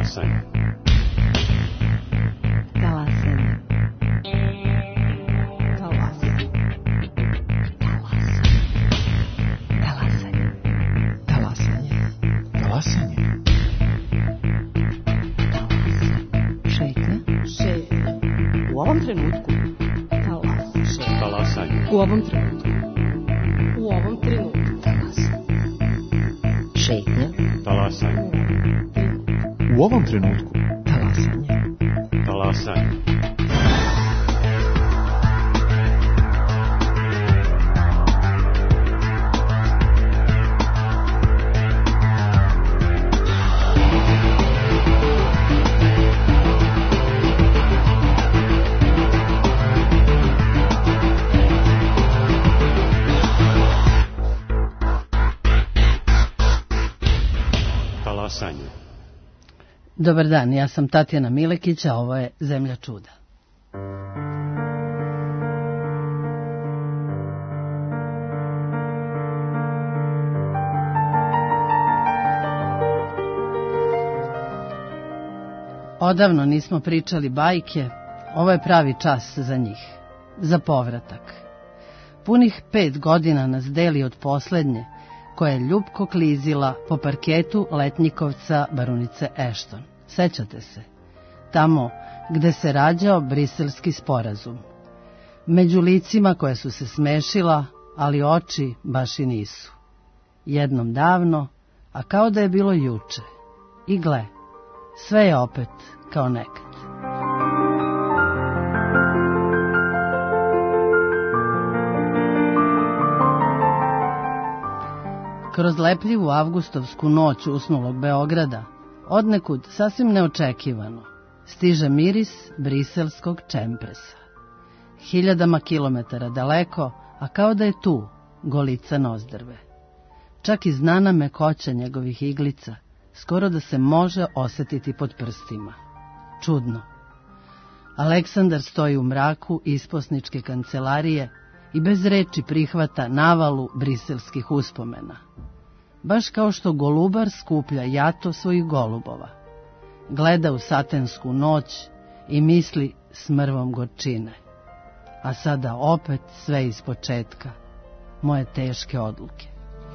Talasanje. Talasanje. Talasanje. Talasanje. Talasanje. Talasanje. Šetnja. Šetnja. U ovom trenutku. Talasanje. Talasanje. U ovom trenutku. U ovom trenutku. Talasanje. Šetnja. Talasanje. U ovom trenutku. Talasanje. Talasanje. Talasanje. Dobar dan, ja sam Tatjana Milekić, a ovo je Zemlja čuda. Odavno nismo pričali bajke, ovo je pravi čas za njih, za povratak. Punih 5 godina nas deli od poslednje, koja je ljubko klizila po parketu letnjikovca baronice Ashton. Sećate se? Tamo gde se rađao Briselski sporazum. Među licima koja su se smešila, ali oči baš i nisu. Jednom davno, a kao da je bilo juče. I gle, sve je opet kao nekad. Kroz lepljivu avgustovsku noć usnulog Beograda, odnekud sasvim neočekivano, stiže miris briselskog čempresa. Hiljadama kilometara daleko, a kao da je tu, golica nozdrve. Čak i znana mekoća njegovih iglica, skoro da se može osetiti pod prstima. Čudno. Aleksandar stoji u mraku isposničke kancelarije i bez reči prihvata navalu briselskih uspomena. Baš kao što golubar skuplja jato svojih golubova. Gleda u satensku noć i misli s mrvom gorčine. A sada opet sve iz početka. Moje teške odluke.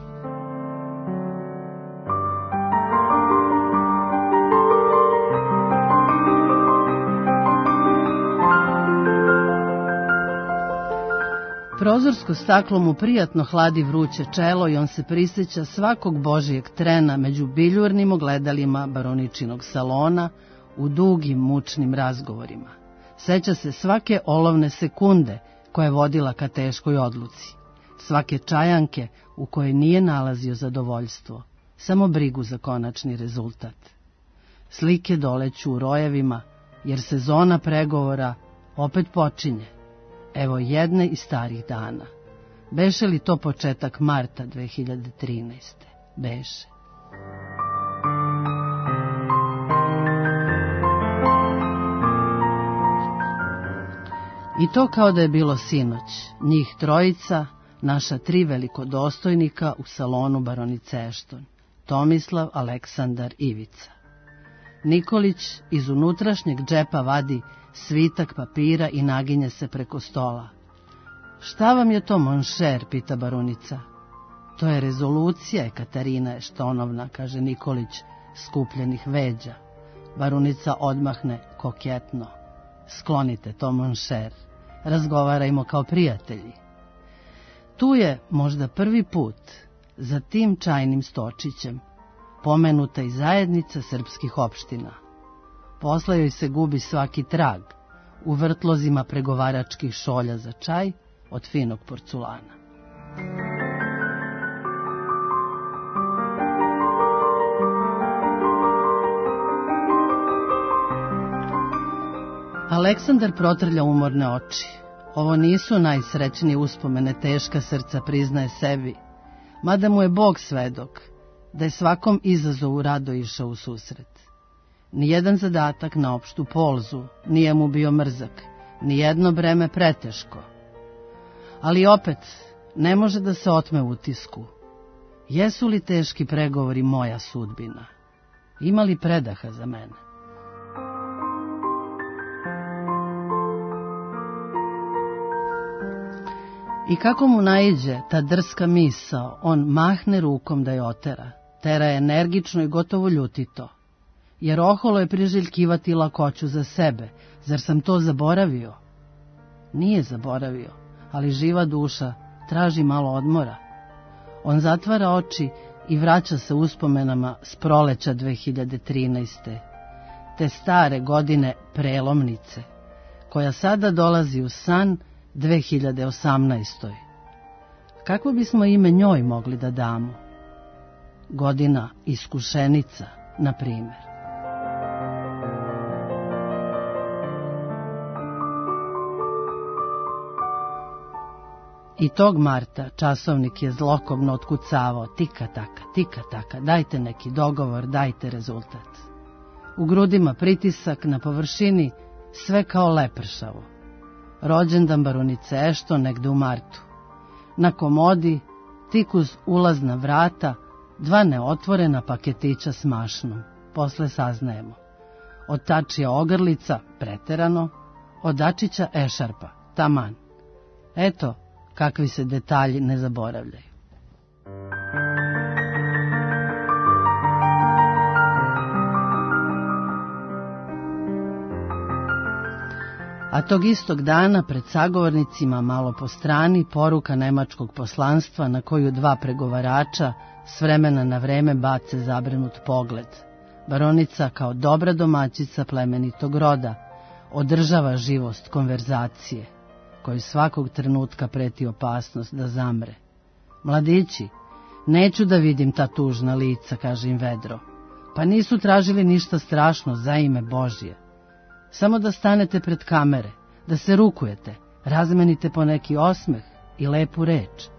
Prozorsko staklo mu prijatno hladi vruće čelo i on se prisjeća svakog božijeg trena među biljurnim ogledalima baroničinog salona u dugim mučnim razgovorima. Seća se svake olovne sekunde koja je vodila ka teškoj odluci, svake čajanke u kojoj nije nalazio zadovoljstvo, samo brigu za konačni rezultat. Slike doleću u rojevima, jer sezona pregovora opet počinje. Evo jedne iz starih dana. Beše li to početak marta 2013. Beše. I to kao da je bilo sinoć. Njih trojica, naša 3 velikodostojnika u salonu baronice Ashton. Tomislav, Aleksandar, Ivica. Nikolić iz unutrašnjeg džepa vadi svitak papira i naginje se preko stola. Šta vam je to, monšer, pita baronica. To je rezolucija, Ekaterina Eštonovna, kaže Nikolić, skupljenih veđa. Baronica odmahne koketno. Sklonite to, monšer. Razgovarajmo kao prijatelji. Tu je možda prvi put, za tim čajnim stočićem, pomenuta i zajednica srpskih opština. Posle joj se gubi svaki trag u vrtlozima pregovaračkih šolja za čaj od finog porculana. Aleksandar protrlja umorne oči. Ovo nisu najsrećnije uspomene, teška srca priznaje sebi, mada mu je Bog svedok da je svakom izazovu rado išao u susret. Nijedan zadatak na opštu polzu nije mu bio mrzak, nijedno breme preteško. Ali opet ne može da se otme utisku. Jesu li teški pregovori moja sudbina? Ima li predaha za mene? I kako mu naiđe ta drska misao, on mahne rukom da je otera. Tera je energično i gotovo ljutito. Jer oholo je priželjkivati lakoću za sebe. Zar sam to zaboravio? Nije zaboravio, ali živa duša traži malo odmora. On zatvara oči i vraća se uspomenama s proleća 2013. Te stare godine prelomnice, koja sada dolazi u san 2018. Kako bismo ime njoj mogli da damo? Godina iskušenica, na primjer. I tog marta časovnik je zlokobno otkucavao tika taka, dajte neki dogovor, dajte rezultat. U grudima pritisak, na površini sve kao lepršavo. Rođendan baronice Ešton negde u martu. Na komodi, tik uz ulazna vrata, 2 neotvorena paketića s mašnom. Posle saznajemo. Od tačija ogrlica, preterano, od dačića ešarpa, taman. Eto, kakvi se detalji ne zaboravljaju. A tog istog dana pred sagovornicima malo po strani poruka nemačkog poslanstva na koju 2 pregovarača s vremena na vreme bace zabrinut pogled. Baronica kao dobra domaćica plemenitog roda održava živost konverzacije, koju svakog trenutka preti opasnost da zamre. Mladići, neću da vidim ta tužna lica, kaže im vedro. Pa nisu tražili ništa strašno, za ime Božje. Samo da stanete pred kamere, da se rukujete, razmenite po neki osmeh i lepu reč.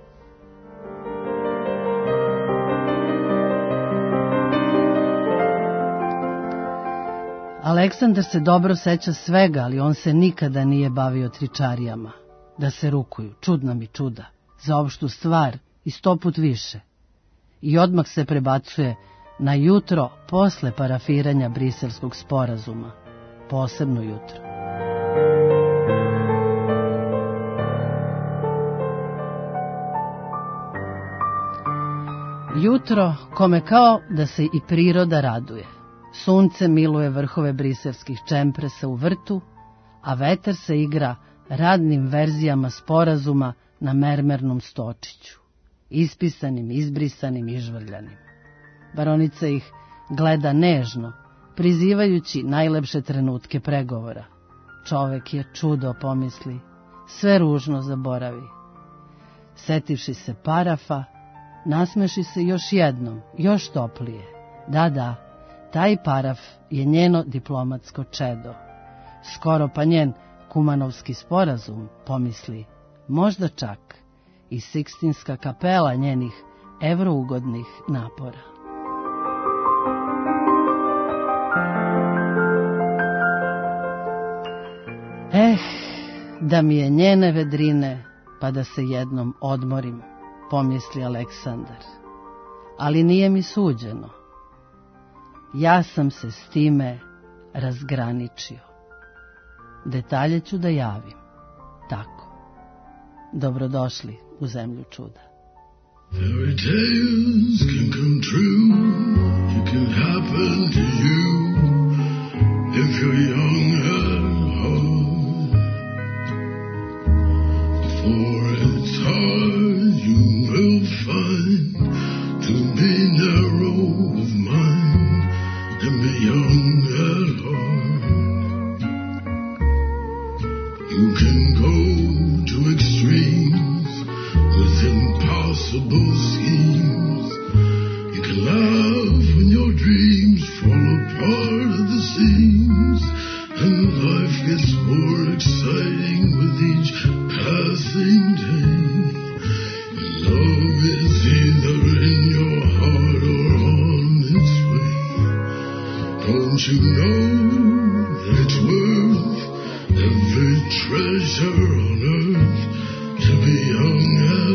Aleksandar se dobro seća svega, ali on se nikada nije bavio tričarijama. Da se rukuju, čudna mi čuda, za opštu stvar i 100 put više. I odmah se prebacuje na jutro posle parafiranja Briselskog sporazuma. Posebno jutro. Jutro kome kao da se i priroda raduje. Sunce miluje vrhove briselskih čempresa u vrtu, a vetar se igra radnim verzijama sporazuma na mermernom stočiću, ispisanim, izbrisanim i žvrljanim. Baronica ih gleda nežno, prizivajući najlepše trenutke pregovora. Čovek je čudo, pomisli, sve ružno zaboravi. Setivši se parafa, nasmeši se još jednom, još toplije. Da, taj paraf je njeno diplomatsko čedo. Skoro pa njen Kumanovski sporazum, pomisli, možda čak i Sikstinska kapela njenih evrougodnih napora. Da mi je njene vedrine, pa da se jednom odmorim, pomisli Aleksandar. Ali nije mi suđeno. Ja sam se s time razgraničio. Detalje ću da javim. Tako. Dobrodošli u zemlju čuda. Fairy tales can come true. It can happen to you if you're young at heart. For it's hard, you will find, to be narrow of mind and be young at heart. You can go to extremes with impossible schemes. You can laugh when your dreams fall apart at the seams, and life gets more exciting with each passing day. Love is either in your heart or on its way. Don't you know it's worth every treasure on earth to be young at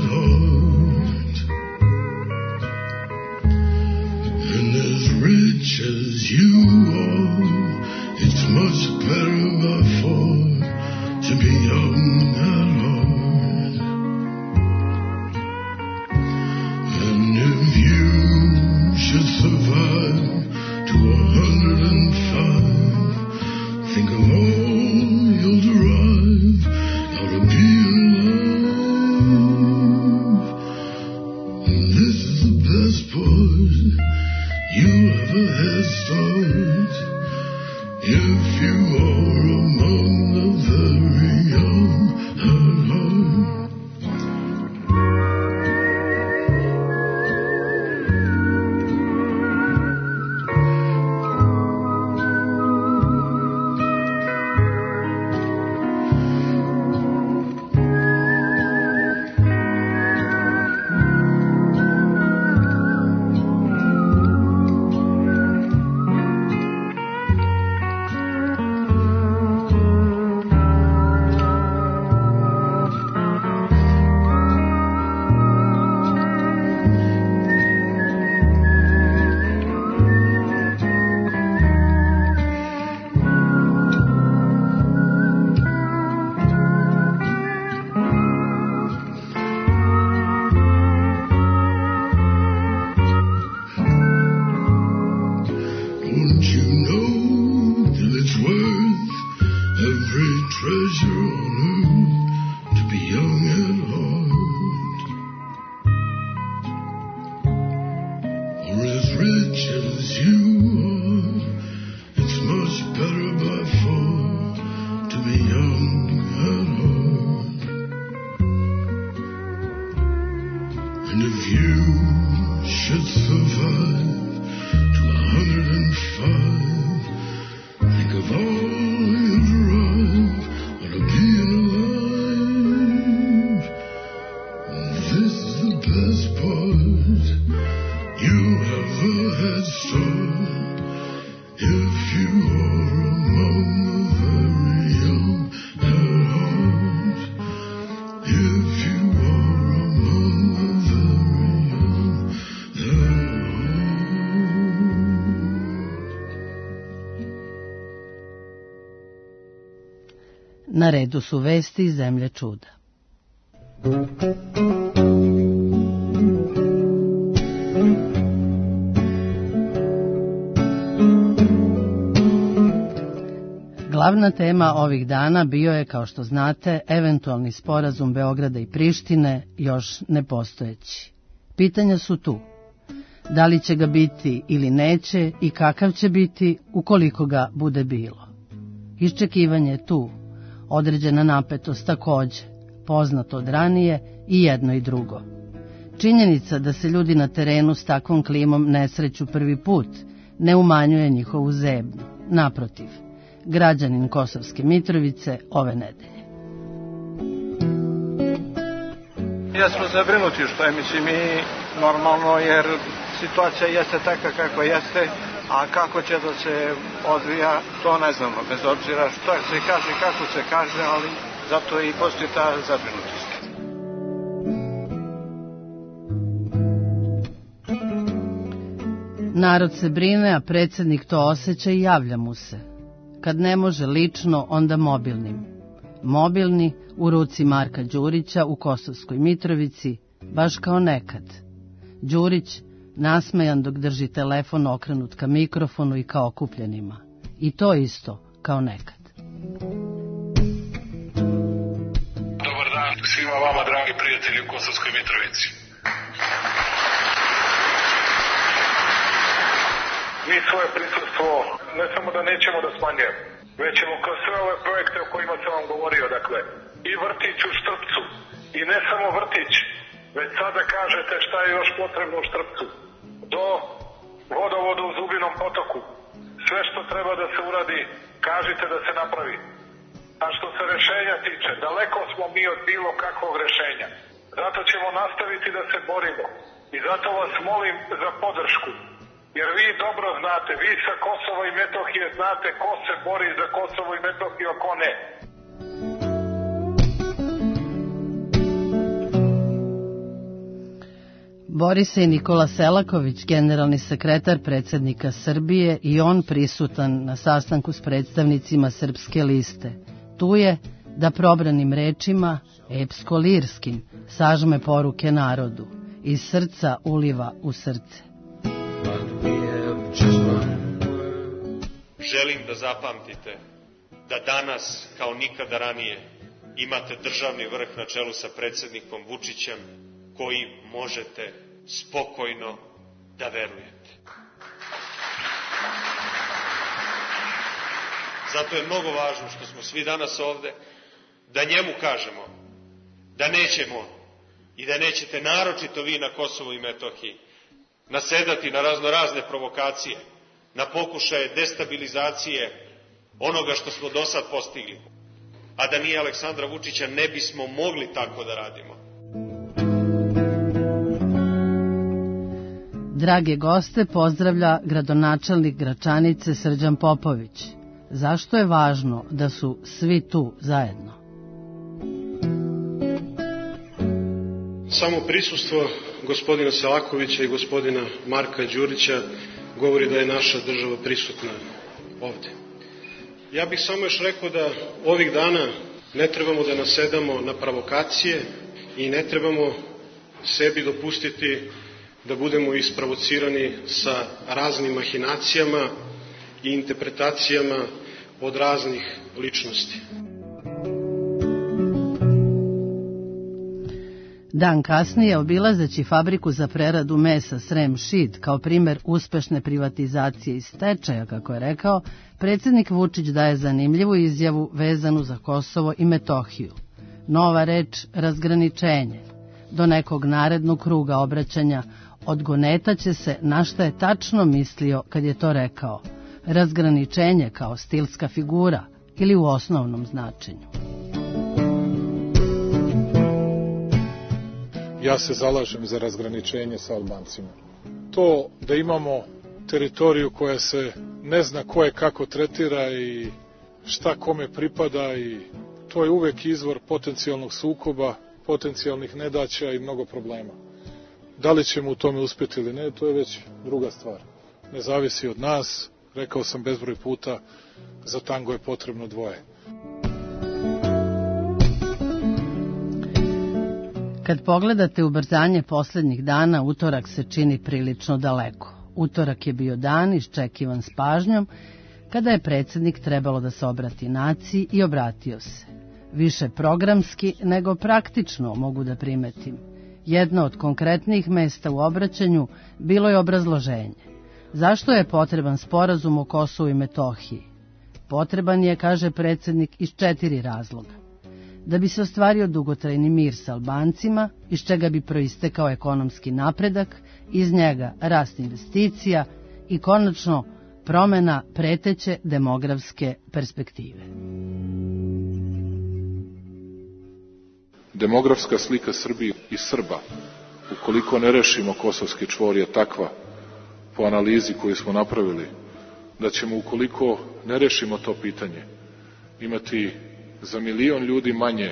heart, and as rich as rich as you are, it's much better by far to be young at heart. And if you should survive to 105, think of all you've arrived out of being alive. This is the best part. You have a head start if you are among the very young at heart. If you are among the very young at heart. Na redu su vesti iz zemlje čuda. Glavna tema ovih dana bio je, kao što znate, eventualni sporazum Beograda i Prištine, još nepostojeći. Pitanja su tu. Da li će ga biti ili neće i kakav će biti ukoliko ga bude bilo. Iščekivanje je tu, određena napetost takođe, poznato od ranije i jedno i drugo. Činjenica da se ljudi na terenu s takvom klimom ne sreću prvi put ne umanjuje njihovu zebnju. Naprotiv, građanin Kosovske Mitrovice ove nedelje. Ja smo zabrinuti što je, mislim, i normalno, jer situacija jeste takva kako jeste, a kako će da se odvija, to ne znamo, bez obzira što se kaže, kako se kaže, ali zato i postoji ta zabrinutost. Narod se brine, a predsjednik to osjeća i javlja mu se. Kad ne može lično, onda mobilnim. Mobilni u ruci Marka Đurića u Kosovskoj Mitrovici, baš kao nekad. Đurić nasmejan dok drži telefon okrenut ka mikrofonu i ka okupljenima. I to isto kao nekad. Dobar dan svima vama, dragi prijatelji u Kosovskoj Mitrovici. Mi svoje prisustvo ne samo da nećemo da smanjujemo, već ćemo kroz sve ove projekte o kojima sam vam govorio, dakle, i vrtić u Štrpcu, i ne samo vrtić, već sada kažete šta je još potrebno u Štrpcu, do vodovoda u Zubinom potoku. Sve što treba da se uradi, kažite da se napravi. A što se rešenja tiče, daleko smo mi od bilo kakvog rešenja. Zato ćemo nastaviti da se borimo. I zato vas molim za podršku. Jer vi dobro znate, vi sa Kosova i Metohije znate ko se bori za Kosovo i Metohiju, a ko ne. Bori se i Nikola Selaković, generalni sekretar predsjednika Srbije, i on prisutan na sastanku s predstavnicima Srpske liste. Tu je da probranim rečima, epsko-lirskim, sažme poruke narodu, iz srca uliva u srce. Želim da zapamtite da danas, kao nikada ranije, imate državni vrh na čelu sa predsjednikom Vučićem, koji možete spokojno da verujete. Zato je mnogo važno što smo svi danas ovde, da njemu kažemo da nećemo i da nećete, naročito vi na Kosovu i Metohiji, nasedati na raznorazne provokacije, na pokušaje destabilizacije onoga što smo do sad postigli. A da nije Aleksandra Vučića, ne bismo mogli tako da radimo. Drage goste, pozdravlja gradonačelnik Gračanice Srđan Popović. Zašto je važno da su svi tu zajedno? Samo prisustvo gospodina Selakovića i gospodina Marka Đurića govori da je naša država prisutna ovde. Ja bih samo još rekao da ovih dana ne trebamo da nasedamo na provokacije i ne trebamo sebi dopustiti da budemo isprovocirani sa raznim mahinacijama i interpretacijama od raznih Dan kasnije, obilazeći fabriku za preradu mesa Srem Šid kao primer uspešne privatizacije i stečaja, kako je rekao, predsjednik Vučić daje zanimljivu izjavu vezanu za Kosovo i Metohiju. Nova reč razgraničenje. Do nekog narednog kruga obraćanja odgonetaće se na šta je tačno mislio kad je to rekao. Razgraničenje kao stilska figura ili u osnovnom značenju. Ja se zalažem za razgraničenje sa Albancima. To da imamo teritoriju koja se ne zna ko je kako tretira i šta kome pripada, i to je uvek izvor potencijalnog sukoba, potencijalnih nedaća i mnogo problema. Da li ćemo u tome uspjeti ili ne, to je već druga stvar. Ne zavisi od nas, rekao sam bezbroj puta, za tango je potrebno dvoje. Kad pogledate ubrzanje posljednjih dana, utorak se čini prilično daleko. Utorak je bio dan iščekivan s pažnjom, kada je predsjednik trebalo da se obrati naciji i obratio se. Više programski nego praktično, mogu da primetim. Jedno od konkretnijih mesta u obraćanju bilo je obrazloženje. Zašto je potreban sporazum o Kosovu i Metohiji? Potreban je, kaže predsjednik, iz 4 razloga. Da bi se ostvario dugotrajni mir sa Albancima, iz čega bi proistekao ekonomski napredak, iz njega rast investicija i konačno promjena preteće demografske perspektive. Demografska slika Srbije i Srba, ukoliko ne rešimo kosovski čvor, je takva, po analizi koju smo napravili, da ćemo, ukoliko ne rešimo to pitanje, imati za 1 milion ljudi manje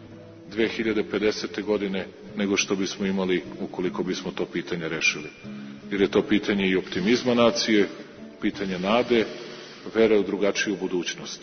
2050. godine nego što bismo imali ukoliko bismo to pitanje rešili. Jer je to pitanje i optimizma nacije, pitanje nade, vere u drugačiju budućnost.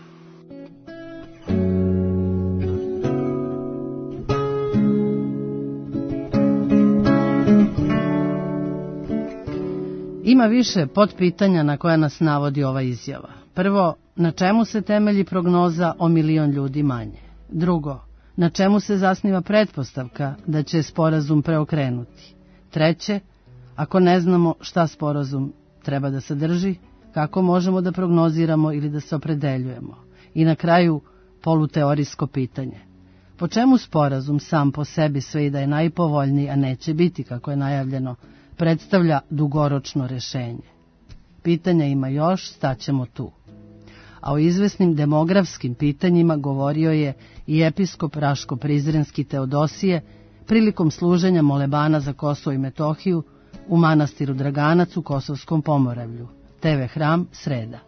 Ima više potpitanja na koja nas navodi ova izjava. Prvo, na čemu se temelji prognoza o 1 milion ljudi manje? Drugo, na čemu se zasniva pretpostavka da će sporazum preokrenuti? Treće, ako ne znamo šta sporazum treba da sadrži, kako možemo da prognoziramo ili da se opredeljujemo? I na kraju, poluteorijsko pitanje. Po čemu sporazum sam po sebi, sve i da je najpovoljniji, a neće biti, kako je najavljeno, predstavlja dugoročno rešenje? Pitanja ima još, staćemo tu. A o izvesnim demografskim pitanjima govorio je i episkop Raško-Prizrenski Teodosije prilikom služenja molebana za Kosovo i Metohiju u manastiru Draganac u Kosovskom Pomoravlju. TV Hram, sreda.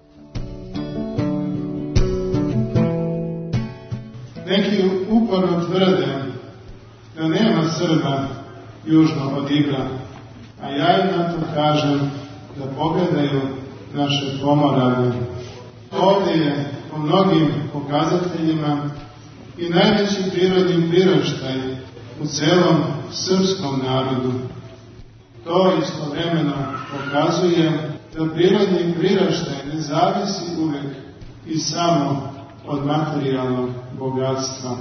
Neki uporno tvrde da nema Srba južno od Ibra, a ja im na to kažem da pogledaju naše Pomoravlje. Ovdje je po mnogim pokazateljima i najveći prirodni priraštaj u celom srpskom narodu. To istovremeno pokazuje da prirodni priraštaj ne zavisi uvek i samo od materijalnog bogatstva.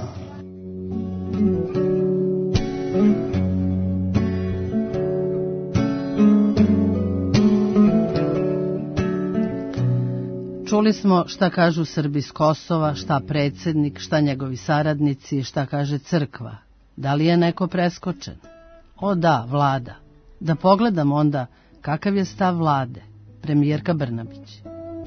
Čuli smo šta kažu Srbi s Kosova, šta predsjednik, šta njegovi saradnici, šta kaže crkva. Da li je neko preskočen? O da, vlada. Da pogledamo onda kakav je stav vlade. Premijerka Brnabić.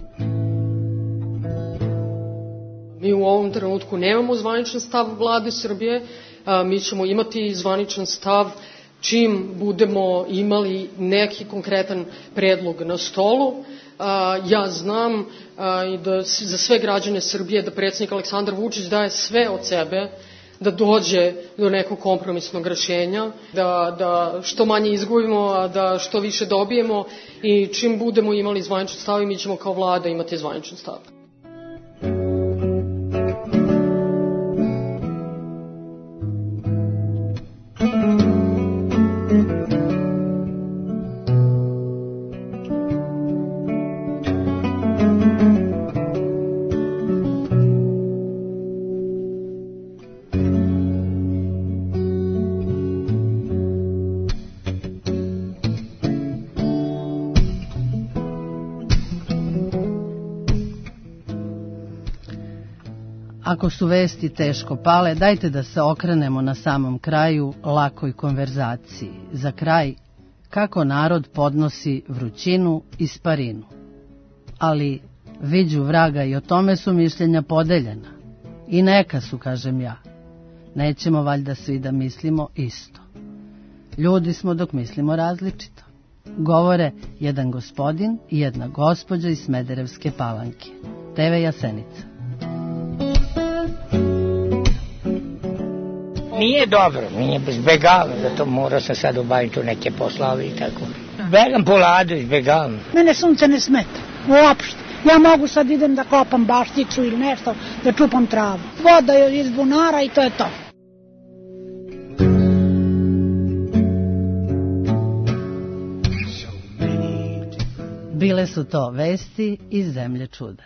Mi u ovom trenutku nemamo zvaničan stav vlade Srbije. Mi ćemo imati zvaničan stav čim budemo imali neki konkretan predlog na stolu. Ja znam i da za sve građane Srbije da predsjednik Aleksandar Vučić daje sve od sebe da dođe do nekog kompromisnog rešenja, da što manje izgubimo, a da što više dobijemo, i čim budemo imali zvaničan stav, mi ćemo kao vlada imati zvaničan stav. Ako su vesti teško pale, dajte da se okrenemo na samom kraju lakoj konverzaciji. Za kraj, kako narod podnosi vrućinu i sparinu. Ali, viđu vraga, i o tome su mišljenja podeljena. I neka su, kažem ja. Nećemo valjda svi da mislimo isto. Ljudi smo dok mislimo različito. Govore jedan gospodin i jedna gospođa iz Smederevske Palanke. TV Jasenica. Nije dobro, nije izbjegavam, zato morao sam sad obaviti tu neke poslove i tako. Begam po ladu, izbjegavam. Mene sunce ne smeta, uopšte. Ja mogu sad idem da kopam bašticu ili nešto, da čupam travu. Voda je iz bunara i to je to. Bile su to vesti iz zemlje čuda.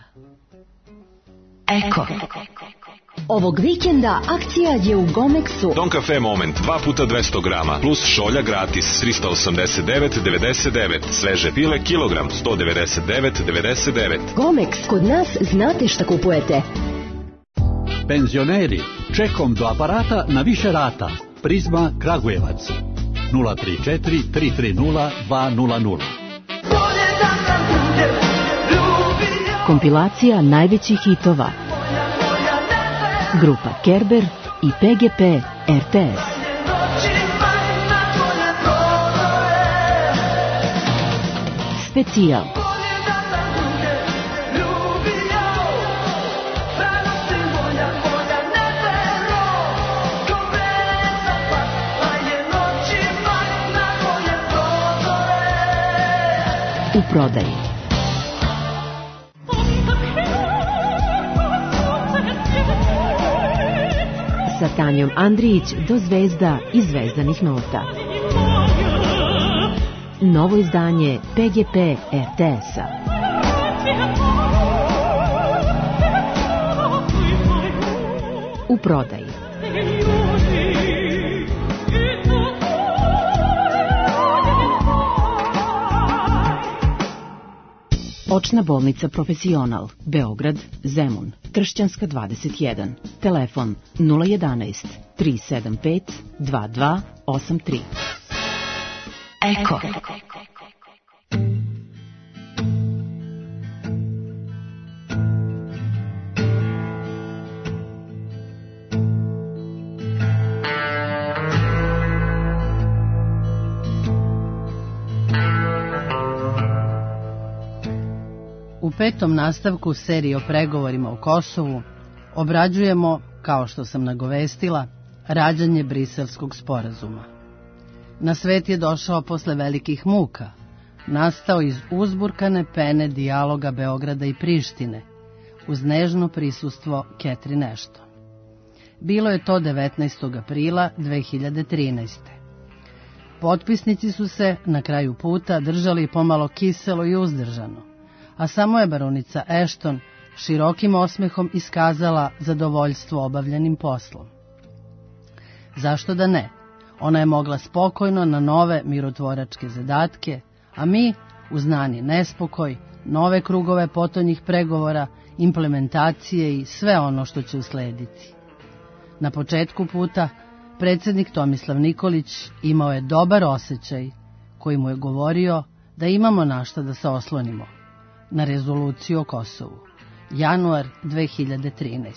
Eko. Ovog vikenda akcija je u Gomexu. Don Cafe Moment 2 puta 200 grama plus šolja gratis 389,99. Sveže pile kilogram 199,99. Gomex, kod nas znate šta kupujete. Penzioneri, čekom do aparata na više rata. Prizma Kragujevac 034 330 200. Kompilacija najvećih hitova. Grupa Kerber i PGP RTS. Specijal. U prodaji. Sa Tanjom Andrijić do zvezda i zvezdanih nota. Novo izdanje PGP RTS-a. U prodaji. Očna bolnica Profesional, Beograd, Zemun, Tršćanska 21, telefon 011 375 2283. Eko. U 5. nastavku serije o pregovorima o Kosovu obrađujemo, kao što sam nagovestila, rađanje Briselskog sporazuma. Na svet je došao posle velikih muka, nastao iz uzburkane pene dijaloga Beograda i Prištine, uz nežno prisustvo Catherine Ashton. Bilo je to 19. aprila 2013. Potpisnici su se na kraju puta držali pomalo kiselo i uzdržano, a samo je baronica Ashton širokim osmehom iskazala zadovoljstvo obavljenim poslom. Zašto da ne? Ona je mogla spokojno na nove mirotvoračke zadatke, a mi, uz znani nespokoj, nove krugove potonjih pregovora, implementacije i sve ono što će uslediti. Na početku puta, predsjednik Tomislav Nikolić imao je dobar osjećaj koji mu je govorio da imamo na šta da se oslonimo, na rezoluciju o Kosovu. Januar 2013.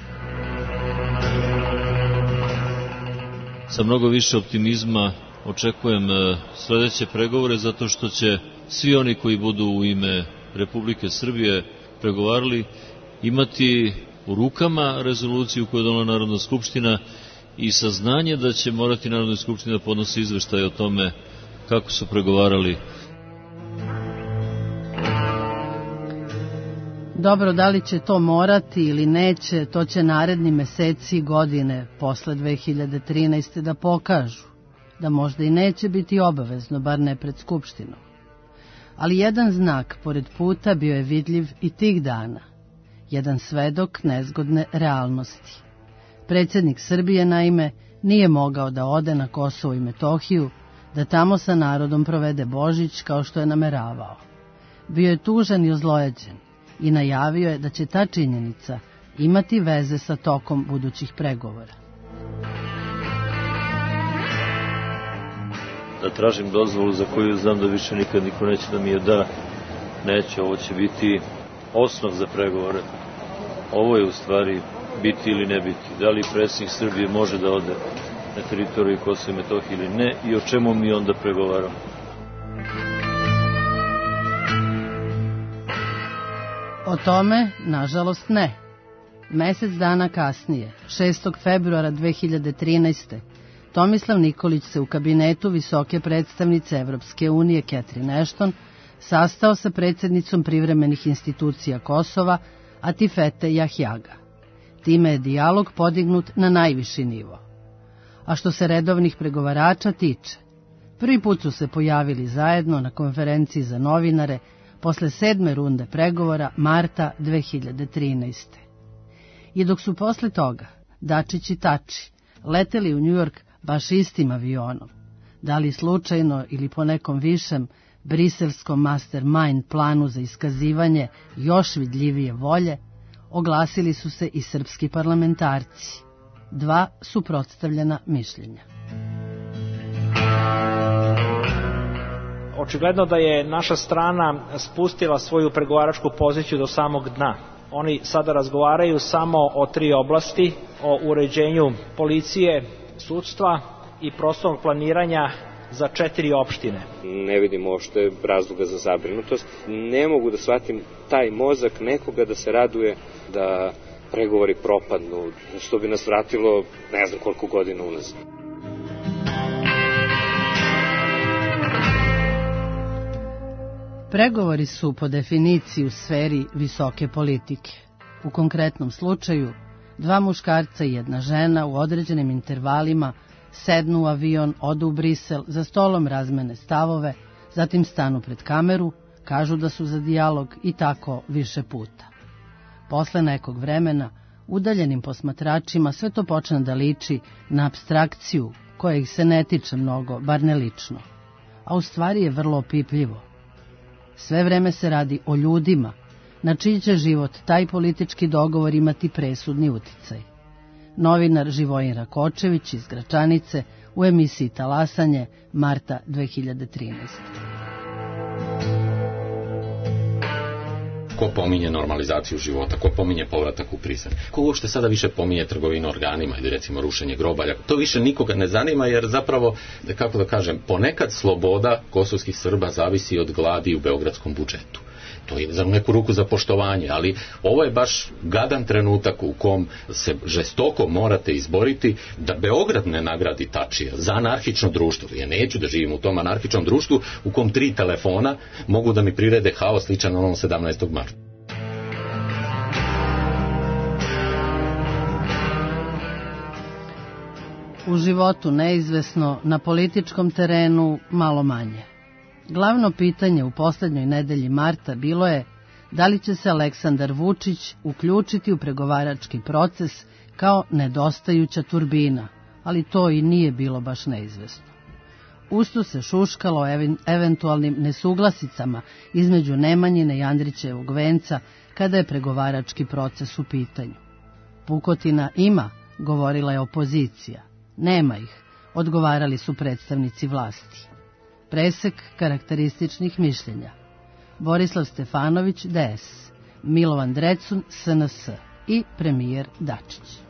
Sa mnogo više optimizma očekujem sledeće pregovore, zato što će svi oni koji budu u ime Republike Srbije pregovarali imati u rukama rezoluciju koju je donela Narodna skupština i saznanje da će morati Narodna skupština da podnosi izveštaj o tome kako su pregovarali. Dobro, da li će to morati ili neće, to će naredni meseci i godine posle 2013. da pokažu, da možda i neće biti obavezno, bar ne pred Skupštinom. Ali jedan znak pored puta bio je vidljiv i tih dana, jedan svedok nezgodne realnosti. Predsjednik Srbije, naime, nije mogao da ode na Kosovo i Metohiju, da tamo sa narodom provede Božić kao što je nameravao. Bio je tužan i ozlojeđen i najavio je da će ta činjenica imati veze sa tokom budućih pregovora. Da tražim dozvolu za koju znam da više nikad niko neće da mi je da. Neće, ovo će biti osnov za pregovore. Ovo je u stvari biti ili ne biti. Da li predsjednik Srbije može da ode na teritoriju Kosova i Metohije ili ne i o čemu mi onda pregovaramo. O tome, nažalost, ne. Mesec dana kasnije, 6. februara 2013. Tomislav Nikolić se u kabinetu visoke predstavnice Evropske unije Catherine Ashton sastao sa predsjednicom privremenih institucija Kosova Atifete Jahjaga. Time je dijalog podignut na najviši nivo. A što se redovnih pregovarača tiče, prvi put su se pojavili zajedno na konferenciji za novinare posle 7. runde pregovora marta 2013. I dok su posle toga Dačić i Tači leteli u Njujork baš istim avionom, da li slučajno ili po nekom višem briselskom mastermind planu za iskazivanje još vidljivije volje, oglasili su se i srpski parlamentarci. Dva suprotstavljena mišljenja. Očigledno da je naša strana spustila svoju pregovaračku poziciju do samog dna. Oni sada razgovaraju samo o 3 oblasti, o uređenju policije, sudstva i prostornog planiranja za 4 opštine. Ne vidim uopšte razloga za zabrinutost. Ne mogu da shvatim taj mozak nekoga da se raduje da pregovori propadnu, što bi nas vratilo ne znam koliko godina unazad. Pregovori su po definiciji u sferi visoke politike. U konkretnom slučaju, 2 muškarca i 1 žena u određenim intervalima sednu u avion, odu u Brisel, za stolom razmene stavove, zatim stanu pred kameru, kažu da su za dijalog i tako više puta. Posle nekog vremena, udaljenim posmatračima sve to počne da liči na apstrakciju koja ih se ne tiče mnogo, bar ne lično, a u stvari je vrlo opipljivo. Sve vreme se radi o ljudima, na čiji će život taj politički dogovor imati presudni uticaj. Novinar Živojin Rakočević iz Gračanice u emisiji Talasanje, marta 2013. Ko pominje normalizaciju života, ko pominje povratak u Prizren, ko uopšte sada više pominje trgovinu organima ili recimo rušenje grobalja, to više nikoga ne zanima jer zapravo, kako da kažem, ponekad sloboda kosovskih Srba zavisi od gladi u beogradskom budžetu. To je za neku ruku za poštovanje, ali ovo je baš gadan trenutak u kom se žestoko morate izboriti da Beograd ne nagradi Tačija za anarhično društvo. Ja neću da živim u tom anarhičnom društvu u kom 3 telefona mogu da mi prirede haos sličan onom 17. marta. U životu neizvesno, na političkom terenu malo manje. Glavno pitanje u poslednjoj nedelji marta bilo je da li će se Aleksandar Vučić uključiti u pregovarački proces kao nedostajuća turbina, ali to i nije bilo baš neizvesno. Usto se šuškalo eventualnim nesuglasicama između Nemanjine i Andrićevog venca kada je pregovarački proces u pitanju. Pukotina ima, govorila je opozicija. Nema ih, odgovarali su predstavnici vlasti. Presek karakterističnih mišljenja. Borislav Stefanović, DS, Milovan Drecun, SNS i premijer Dačić.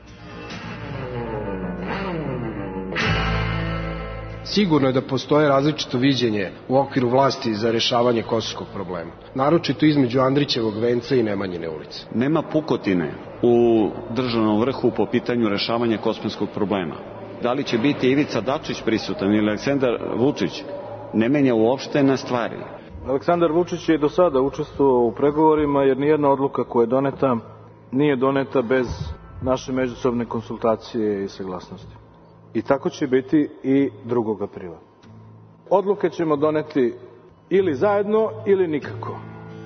Sigurno je da postoje različito viđenje u okviru vlasti za rešavanje kosovskog problema, naročito između Andrićevog venca i Nemanjine ulice. Nema pukotine u državnom vrhu po pitanju rešavanja kosovskog problema. Da li će biti Ivica Dačić prisutan ili Aleksandar Vučić, ne menja uopšte na stvari. Aleksandar Vučić je do sada učestvovao u pregovorima jer nijedna odluka koja je doneta nije doneta bez naše međusobne konsultacije i saglasnosti. I tako će biti i 2. aprila. Odluke ćemo doneti ili zajedno ili nikako.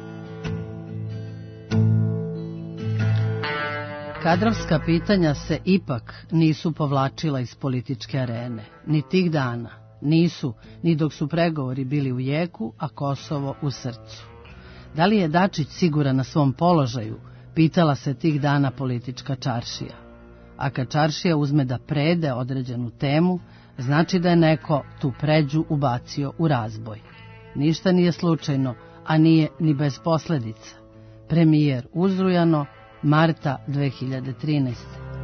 Kadrovska pitanja se ipak nisu povlačila iz političke arene, ni tih dana. Nisu, ni dok su pregovori bili u jeku, a Kosovo u srcu. Da li je Dačić siguran na svom položaju, pitala se tih dana politička čaršija. A kad čaršija uzme da prede određenu temu, znači da je neko tu pređu ubacio u razboj. Ništa nije slučajno, a nije ni bez posledica. Premijer uzrujano, marta 2013.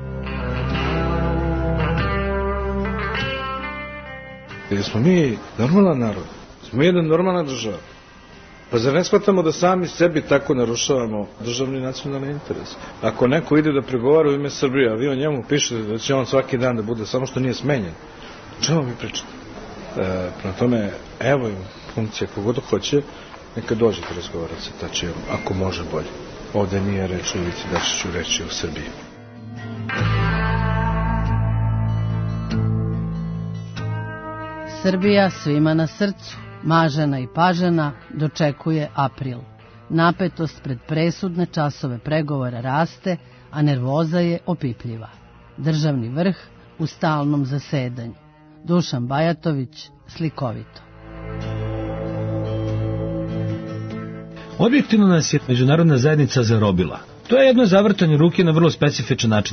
Jesmo mi normalan narod? Smo jedna normalna država. Pa zar ne shvatamo da sami sebi tako narušavamo državni i nacionalni interes? Ako neko ide da pregovara u ime Srbije, a vi o njemu pišete da će on svaki dan da bude, samo što nije smenjen, o čemu mi pričate? Prema tome, evo im funkcija kogod hoće, neka dođete razgovarati sa Tačijem, ako može bolje. Ovde nije reč u Ivici Dačiću, reći u Srbiji. Srbija svima na srcu, mažena i pažena, dočekuje april. Napetost pred presudne časove pregovora raste, a nervoza je opipljiva. Državni vrh u stalnom zasedanju. Dušan Bajatović, slikovito. Objektivno nas je međunarodna zajednica zarobila. To je jedno zavrtanje ruke na vrlo specifičan način.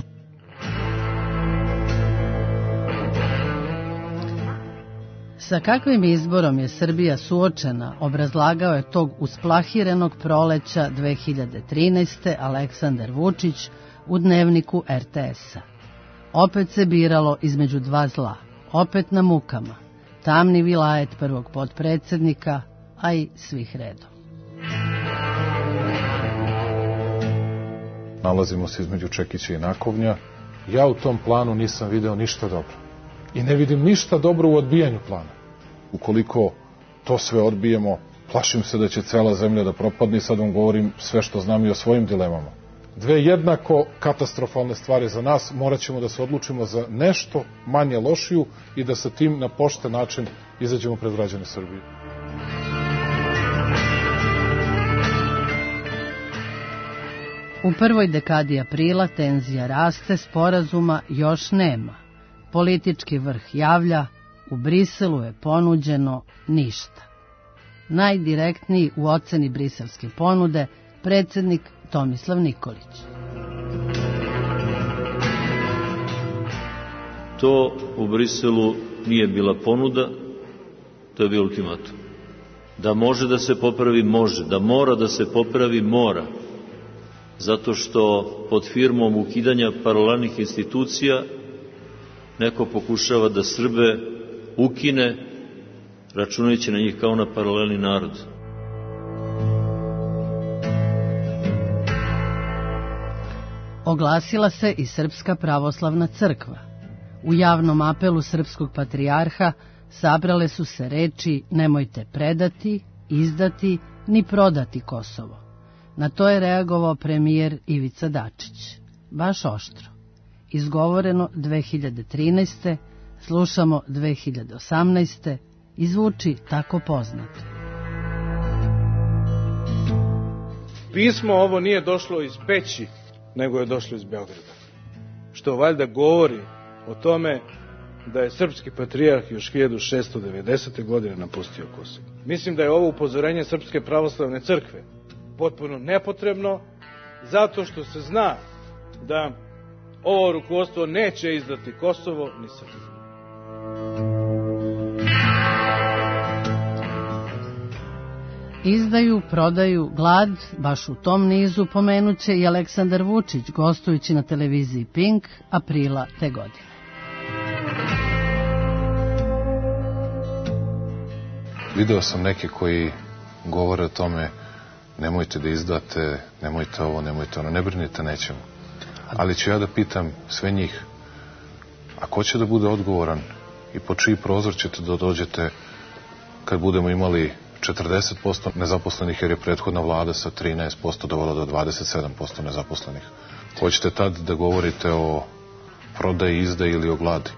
Sa kakvim izborom je Srbija suočena, obrazlagao je tog usplahirenog proleća 2013. Aleksandar Vučić u dnevniku RTS-a. Opet se biralo između dva zla, opet na mukama, tamni vilajet prvog potpredsednika, a i svih redom. Nalazimo se između Čekića i Nakovnja. Ja u tom planu nisam video ništa dobro. I ne vidim ništa dobro u odbijanju plana. Ukoliko to sve odbijemo, plašim se da će cela zemlja da propadne i sad vam govorim sve što znam i o svojim dilemama. Dve jednako katastrofalne stvari za nas, morat ćemo da se odlučimo za nešto manje lošiju i da sa tim na pošten način izađemo pred građane Srbije. U prvoj dekadi aprila tenzija raste, sporazuma još nema. Politički vrh javlja, u Briselu je ponuđeno ništa. Najdirektniji u oceni briselske ponude predsjednik Tomislav Nikolić. To u Briselu nije bila ponuda, to je bio ultimatum. Da može da se popravi, može. Da mora da se popravi, mora. Zato što pod firmom ukidanja paralelnih institucija neko pokušava da Srbe ukine, računajući na njih kao na paralelni narod. Oglasila se i Srpska pravoslavna crkva. U javnom apelu srpskog patrijarha sabrale su se reči nemojte predati, izdati, ni prodati Kosovo. Na to je reagovao premijer Ivica Dačić. Baš oštro. Izgovoreno 2013. Slušamo 2018. i zvuči tako poznato. Pismo ovo nije došlo iz Peći, nego je došlo iz Beograda. Što valjda govori o tome da je srpski patrijarh još 1690. godine napustio Kosovo. Mislim da je ovo upozorenje Srpske pravoslavne crkve potpuno nepotrebno, zato što se zna da ovo rukovodstvo neće izdati Kosovo ni Srbiju. Izdaju, prodaju, glad, baš u tom nizu pomenuće i Aleksandar Vučić, gostujući na televiziji Pink, aprila te godine. Video sam neke koji govore o tome nemojte da izdate, nemojte ovo, nemojte ono, ne brinite, nećemo. Ali ću ja da pitam sve njih, a ko će da bude odgovoran i po čiji prozor ćete da dođete kad budemo imali 40% nezaposlenih, jer je prethodna vlada sa 13% dovela do 27% nezaposlenih. Hoćete tad da govorite o prodaji, izdaji ili o gladi?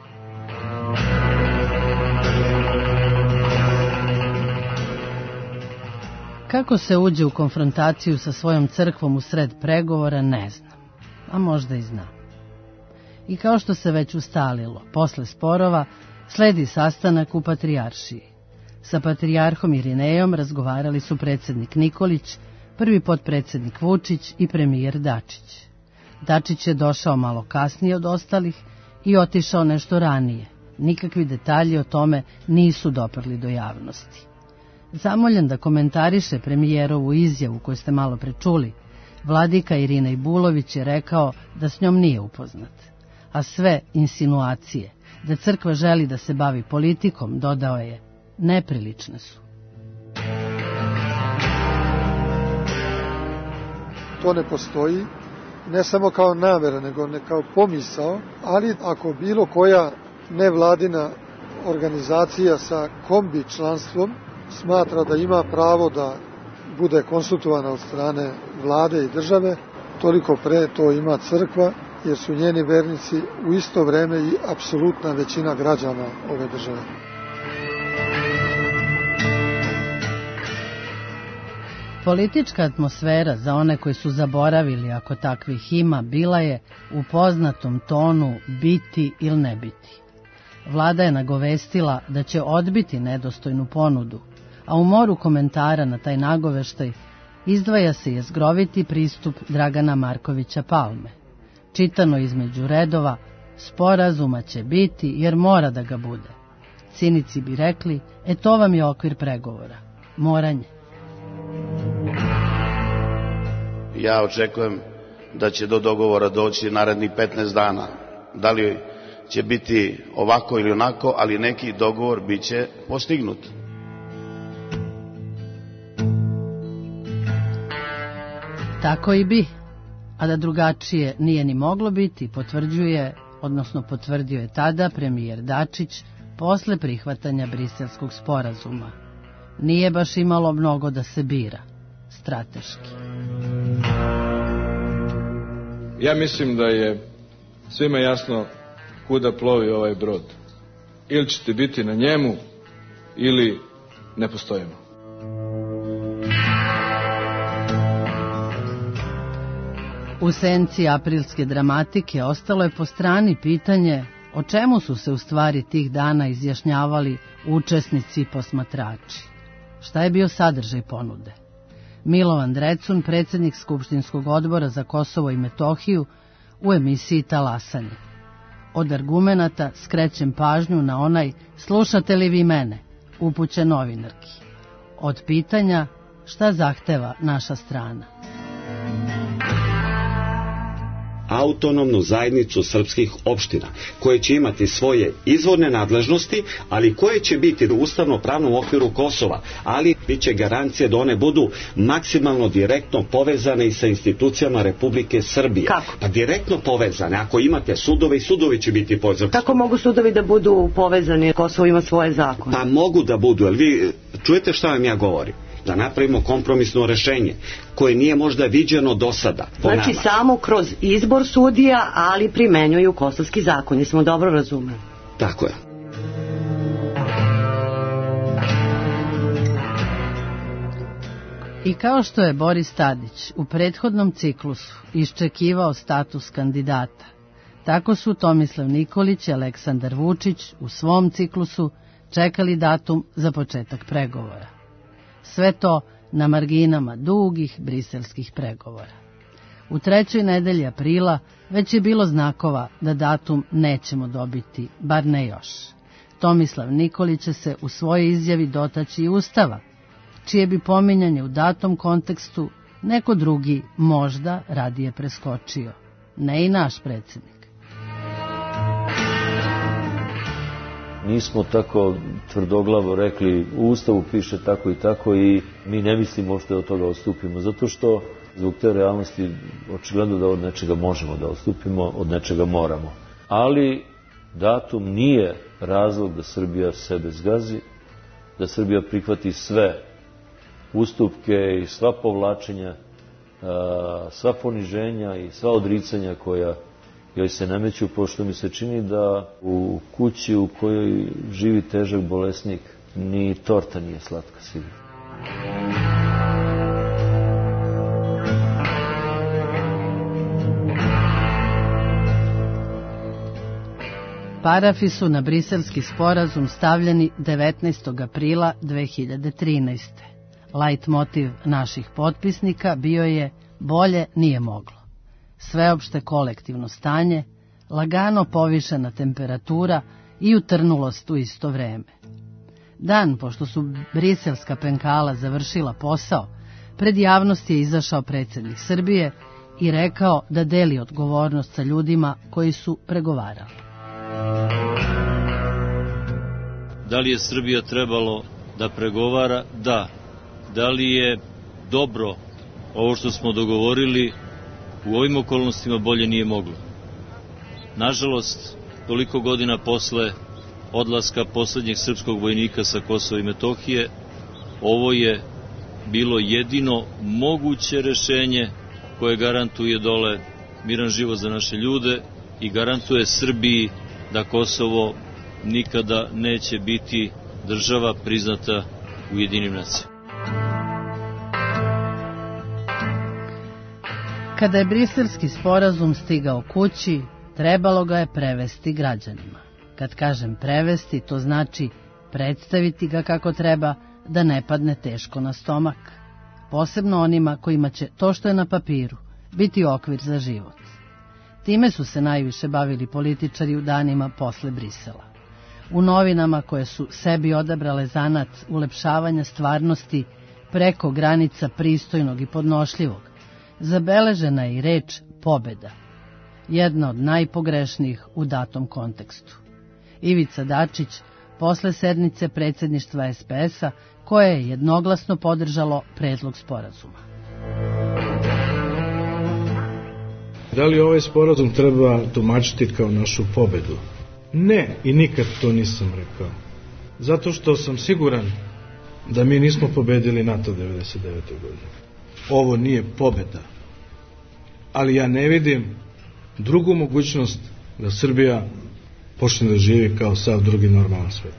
Kako se uđe u konfrontaciju sa svojom crkvom u sred pregovora, ne znam, a možda i znam. I kao što se već ustalilo, posle sporova sledi sastanak u Patrijaršiji. Sa patrijarhom Irinejom razgovarali su predsjednik Nikolić, prvi potpredsjednik Vučić i premijer Dačić. Dačić je došao malo kasnije od ostalih i otišao nešto ranije. Nikakvi detalji o tome nisu doprli do javnosti. Zamoljen da komentariše premijerovu izjavu koju ste malo prečuli, vladika Irina Ibulović je rekao da s njom nije upoznat. A sve insinuacije da crkva želi da se bavi politikom, dodao je, neprilične su. To ne postoji, ne samo kao namera, nego ne kao pomisao, ali ako bilo koja nevladina organizacija sa kombi članstvom smatra da ima pravo da bude konsultovana od strane vlade i države, toliko pre to ima crkva, jer su njeni vernici u isto vreme i apsolutna većina građana ove države. Politička atmosfera za one koji su zaboravili, ako takvih ima, bila je u poznatom tonu biti ili ne biti. Vlada je nagovestila da će odbiti nedostojnu ponudu, a u moru komentara na taj nagoveštaj izdvaja se jezgroviti pristup Dragana Markovića Palme. Čitano između redova, sporazuma će biti jer mora da ga bude. Cinici bi rekli, to vam je okvir pregovora. Moranje. Ja očekujem da će do dogovora doći narednih 15 dana. Da li će biti ovako ili onako, ali neki dogovor bit će postignut. Tako i bi, a da drugačije nije ni moglo biti, potvrdio je tada premijer Dačić posle prihvatanja Briselskog sporazuma. Nije baš imalo mnogo da se bira, strateški. Ja mislim da je svima jasno kuda plovi ovaj brod. Ili ćete biti na njemu, ili ne postojimo. U senci aprilske dramatike ostalo je po strani pitanje o čemu su se u stvari tih dana izjašnjavali učesnici i posmatrači. Šta je bio sadržaj ponude? Milovan Drecun, predsjednik Skupštinskog odbora za Kosovo i Metohiju, u emisiji Talasanje. Od argumenata skrećem pažnju na onaj slušate li vi mene, upućen novinarki. Od pitanja šta zahteva naša strana. Autonomnu zajednicu srpskih opština, koje će imati svoje izvorne nadležnosti, ali koje će biti u ustavno-pravnom okviru Kosova, ali bit će garancije da one budu maksimalno direktno povezane i sa institucijama Republike Srbije. Kako? Pa direktno povezane. Ako imate sudove, i sudovi će biti povezani. Kako mogu sudovi da budu povezani? Kosovo ima svoje zakone. Pa mogu da budu, jer vi čujete šta vam ja govorim? Da napravimo kompromisno rešenje koje nije možda viđeno do sada. Znači samo kroz izbor sudija, ali primenjuju kosovski zakon. Jesmo dobro razumeli? Tako je. I kao što je Boris Tadić u prethodnom ciklusu iščekivao status kandidata, tako su Tomislav Nikolić i Aleksandar Vučić u svom ciklusu čekali datum za početak pregovora. Sve to na marginama dugih briselskih pregovora. U 3. nedelji aprila već je bilo znakova da datum nećemo dobiti, bar ne još. Tomislav Nikolić će se u svojoj izjavi dotaći i Ustava, čije bi pominjanje u datom kontekstu neko drugi možda radije preskočio, ne i naš predsjednik. Nismo tako tvrdoglavo rekli u Ustavu piše tako i tako i mi ne mislimo uopšte od toga odstupimo, zato što zbog te realnosti očigledno da od nečega možemo da odstupimo, od nečega moramo. Ali datum nije razlog da Srbija sebe zgazi, da Srbija prihvati sve ustupke i sva povlačenja, sva poniženja i sva odricanja koja joj se nameću, pošto mi se čini da u kući u kojoj živi težak bolesnik ni torta nije slatka sigurno. Parafi su na briselski sporazum stavljeni 19. aprila 2013. Lajtmotiv naših potpisnika bio je bolje nije moglo. Sveopšte kolektivno stanje, lagano povišena temperatura i utrnulost u isto vreme. Dan pošto su briselska penkala završila posao, pred javnost je izašao predsjednik Srbije i rekao da deli odgovornost sa ljudima koji su pregovarali. Da li je Srbija trebalo da pregovara? Da. Da li je dobro ovo što smo dogovorili? U ovim okolnostima bolje nije moglo. Nažalost, toliko godina posle odlaska poslednjeg srpskog vojnika sa Kosova i Metohije, ovo je bilo jedino moguće rešenje koje garantuje dole miran život za naše ljude i garantuje Srbiji da Kosovo nikada neće biti država priznata Ujedinjenim nacijama. Kada je briselski sporazum stigao kući, trebalo ga je prevesti građanima. Kad kažem prevesti, to znači predstaviti ga kako treba, da ne padne teško na stomak. Posebno onima kojima će to što je na papiru biti okvir za život. Time su se najviše bavili političari u danima posle Brisela. U novinama koje su sebi odabrale zanat ulepšavanja stvarnosti preko granica pristojnog i podnošljivog, zabeležena je i reč pobeda, jedna od najpogrešnijih u datom kontekstu. Ivica Dačić, posle sednice predsjedništva SPS-a, koje je jednoglasno podržalo predlog sporazuma. Da li ovaj sporazum treba tumačiti kao našu pobedu? Ne, i nikad to nisam rekao. Zato što sam siguran da mi nismo pobedili NATO 99. godine. Ovo nije pobeda. Ali ja ne vidim drugu mogućnost da Srbija počne da živi kao sav drugi normalan svet.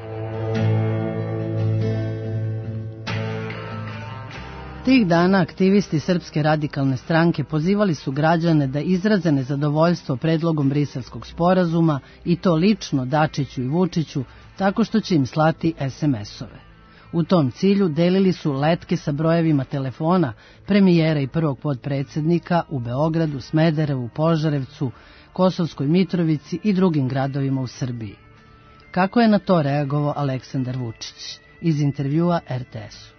Tih dana aktivisti Srpske radikalne stranke pozivali su građane da izraze nezadovoljstvo predlogom briselskog sporazuma i to lično Dačiću i Vučiću tako što će im slati SMS-ove. U tom cilju delili su letke sa brojevima telefona premijera i prvog potpredsjednika u Beogradu, Smederevu, Požarevcu, Kosovskoj Mitrovici i drugim gradovima u Srbiji. Kako je na to reagovao Aleksandar Vučić? Iz intervjua RTS-u.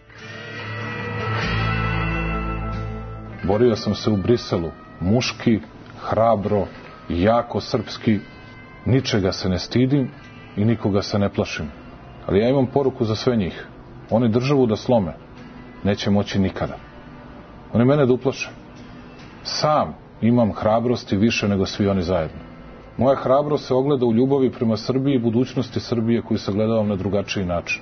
Borio sam se u Briselu, muški, hrabro, jako srpski, ničega se ne stidim i nikoga se ne plašim. Ali ja imam poruku za sve njih. Oni državu da slome neće moći nikada. Oni mene da uplaše. Sam imam hrabrosti više nego svi oni zajedno. Moja hrabrost se ogleda u ljubavi prema Srbiji i budućnosti Srbije koju sagledavam na drugačiji način.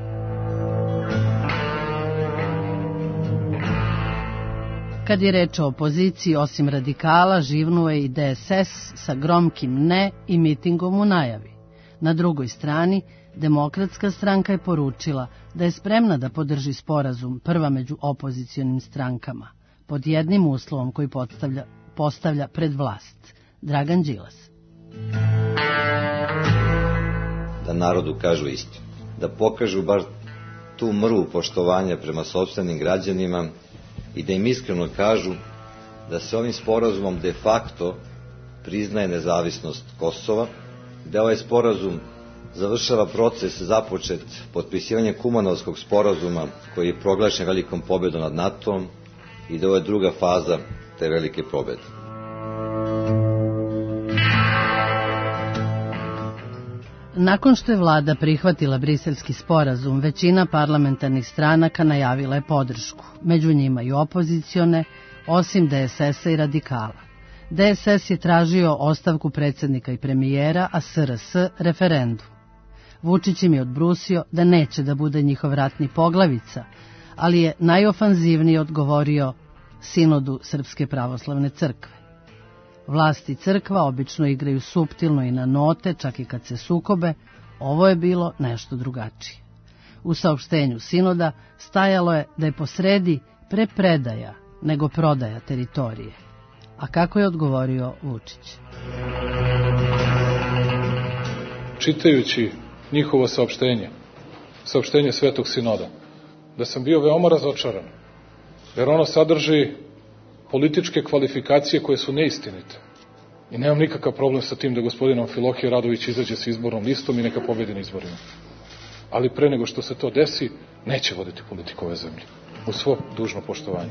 Kad je reč o opoziciji, osim radikala, živnuo je i DSS sa gromkim ne i mitingom u najavi. Na drugoj strani, Demokratska stranka je poručila da je spremna da podrži sporazum, prva među opozicionim strankama, pod jednim uslovom koji postavlja pred vlast. Dragan Đilas. Da narodu kažu istinu, da pokažu bar tu mrvu poštovanja prema sopstvenim građanima i da im iskreno kažu da se ovim sporazumom de facto priznaje nezavisnost Kosova, da ovaj sporazum završava proces započet potpisivanjem Kumanovskog sporazuma koji je proglašen velikom pobedom nad NATO-om i da ovo je druga faza te velike pobede. Nakon što je vlada prihvatila briselski sporazum, većina parlamentarnih stranaka najavila je podršku, među njima i opozicione, osim DSS-a i radikala. DSS je tražio ostavku predsjednika i premijera, a SRS referendum. Vučić im je odbrusio da neće da bude njihov ratni poglavica, ali je najofanzivnije odgovorio sinodu Srpske pravoslavne crkve. Vlast i crkva obično igraju suptilno i na note, čak i kad se sukobe, ovo je bilo nešto drugačije. U saopštenju sinoda stajalo je da je posredi pre predaja nego prodaja teritorije. A kako je odgovorio Vučić? Čitajući njihovo saopštenje Svetog sinoda, da sam bio veoma razočaran, jer ono sadrži političke kvalifikacije koje su neistinite. I nemam nikakav problem sa tim da gospodin Amfilohije Radović izađe sa izbornom listom i neka pobedi na izborima. Ali pre nego što se to desi, neće voditi politiku ove zemlje. U svo dužno poštovanje.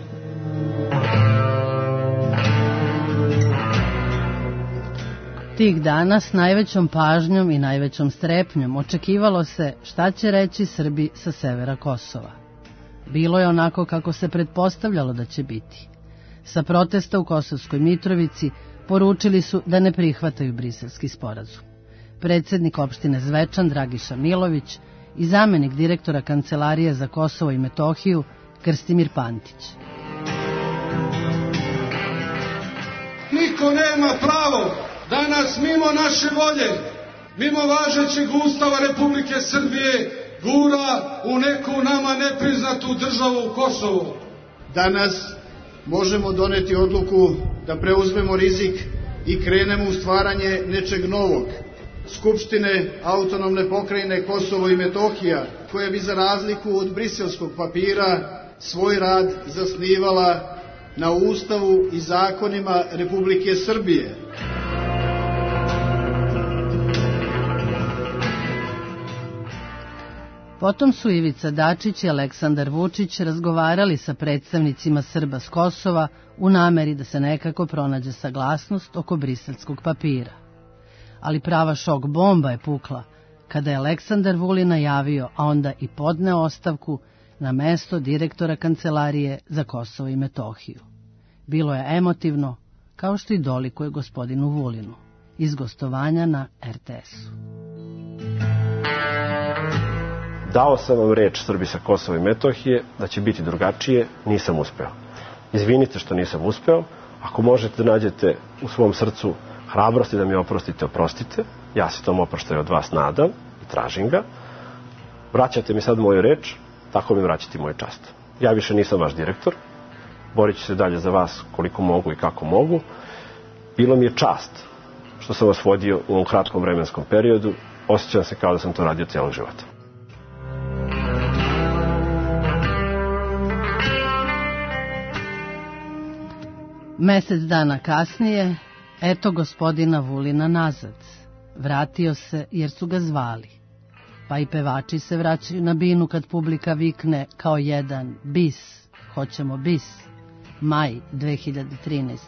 Tih dana s najvećom pažnjom i najvećom strepnjom očekivalo se šta će reći Srbi sa severa Kosova. Bilo je onako kako se pretpostavljalo da će biti. Sa protesta u Kosovskoj Mitrovici poručili su da ne prihvataju Briselski sporazum. Predsjednik opštine Zvečan Dragiša Milović i zamenik direktora Kancelarije za Kosovo i Metohiju Krstimir Pantić. Niko nema pravo danas mimo naše volje, mimo važećeg Ustava Republike Srbije, gura u neku nama nepriznatu državu Kosovo. Danas možemo doneti odluku da preuzmemo rizik i krenemo u stvaranje nečeg novog. Skupštine autonomne pokrajine Kosovo i Metohija, koja bi za razliku od briselskog papira svoj rad zasnivala na Ustavu i zakonima Republike Srbije. Potom su Ivica Dačić i Aleksandar Vučić razgovarali sa predstavnicima Srba s Kosova u nameri da se nekako pronađe saglasnost oko briselskog papira. Ali prava šok bomba je pukla kada je Aleksandar Vulin najavio, a onda i podneo ostavku na mesto direktora Kancelarije za Kosovo i Metohiju. Bilo je emotivno, kao što i dolikuje gospodinu Vulinu, iz gostovanja na RTS-u. Dao sam vam reč Srbi sa Kosova i Metohije da će biti drugačije, nisam uspeo. Izvinite što nisam uspeo, ako možete da nađete u svom srcu hrabrosti da mi oprostite, oprostite. Ja se tom oproštaju od vas nadam i tražim ga. Vraćate mi sad moju reč, tako mi vraćate moju čast. Ja više nisam vaš direktor, borit ću se dalje za vas koliko mogu i kako mogu. Bilo mi je čast što sam vas vodio u ovom kratkom vremenskom periodu, osjećam se kao da sam to radio cijelog života. Mesec dana kasnije, eto gospodina Vulina nazad. Vratio se jer su ga zvali. Pa i pevači se vraćaju na binu kad publika vikne kao jedan bis, hoćemo bis, maj 2013.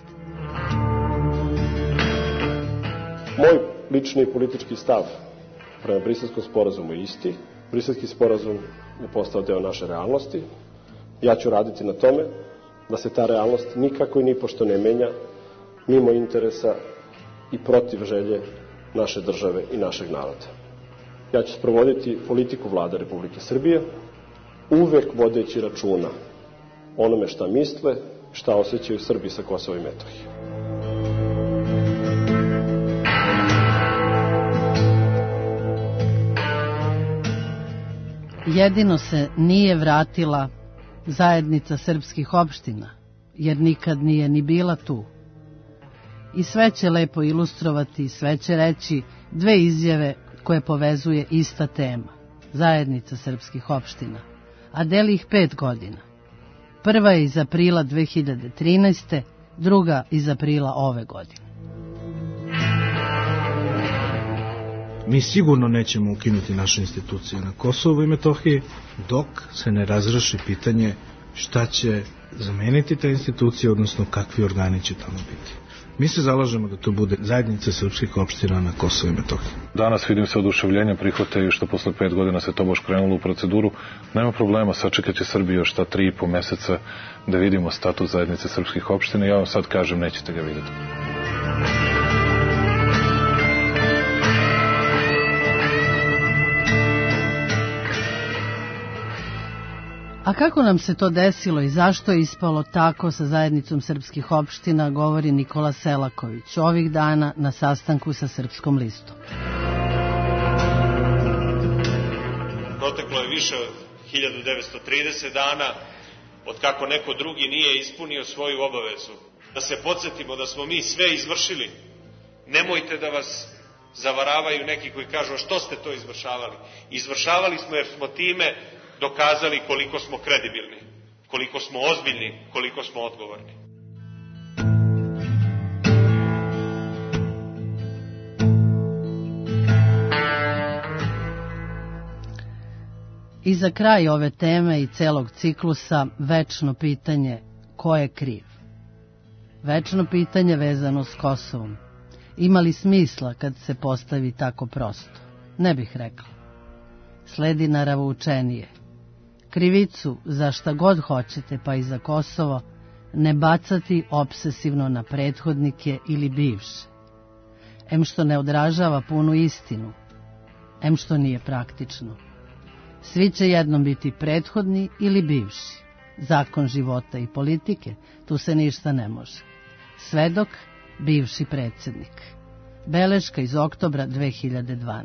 Moj lični i politički stav prema Briselskom sporazumu je isti. Briselski sporazum je postao deo naše realnosti. Ja ću raditi na tome da se ta realnost nikako i nipošto ne menja mimo interesa i protiv želje naše države i našeg naroda. Ja ću sprovoditi politiku Vlade Republike Srbije, uvek vodeći računa onome šta misle, šta osjećaju Srbi sa Kosova i Metohije. Jedino se nije vratila zajednica srpskih opština, jer nikad nije ni bila tu. I sve će lepo ilustrovati, sve će reći dve izjave koje povezuje ista tema, zajednica srpskih opština, a deli ih 5 godina. Prva je iz aprila 2013. druga iz aprila ove godine. Mi sigurno nećemo ukinuti naše institucije na Kosovu i Metohiji dok se ne razreši pitanje šta će zameniti te institucije, odnosno kakvi organi će tamo biti. Mi se zalažemo da to bude zajednica srpskih opština na Kosovu i Metohiji. Danas vidim se oduševljenja prihvataju što posle 5 godina se to baš krenulo u proceduru. Nema problema, sačekat će Srbija još ta 3,5 meseca da vidimo statut zajednice srpskih opština. Ja vam sad kažem, nećete ga vidjeti. A kako nam se to desilo i zašto je ispalo tako sa zajednicom srpskih opština, govori Nikola Selaković ovih dana na sastanku sa Srpskom listom. Proteklo je više od 1930 dana od kako neko drugi nije ispunio svoju obavezu. Da se podsjetimo da smo mi sve izvršili. Nemojte da vas zavaravaju neki koji kažu što ste to izvršavali. Izvršavali smo jer smo time dokazali koliko smo kredibilni, koliko smo ozbiljni, koliko smo odgovorni. I za kraj ove teme i celog ciklusa večno pitanje ko je kriv. Večno pitanje vezano s Kosovom. Ima li smisla kad se postavi tako prosto? Ne bih rekla. Sledi naravoučenije. Krivicu za šta god hoćete, pa i za Kosovo, ne bacati obsesivno na prethodnike ili bivše. Em što ne odražava punu istinu, em što nije praktično. Svi će jednom biti prethodni ili bivši. Zakon života i politike, tu se ništa ne može. Svedok, bivši predsjednik. Beleška iz oktobra 2012.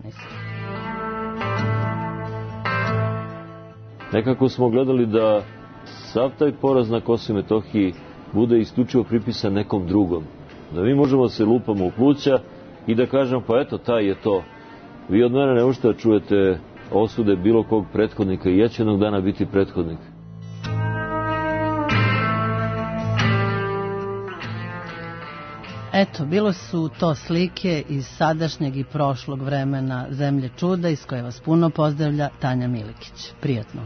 Nekako smo gledali da sav taj poraz na Kosovu i Metohiji bude isključivo pripisan nekom drugom. Da mi možemo da se lupamo u pluća i da kažemo pa eto taj je to. Vi od mene ne možete da čujete osude bilo kog prethodnika i ja ću jednog dana biti prethodnik. Eto, bilo su to slike iz sadašnjeg i prošlog vremena Zemlje čuda, iz koje vas puno pozdravlja Tanja Milikić. Prijatno.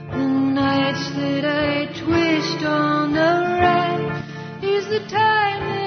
That I twist on the rack is the time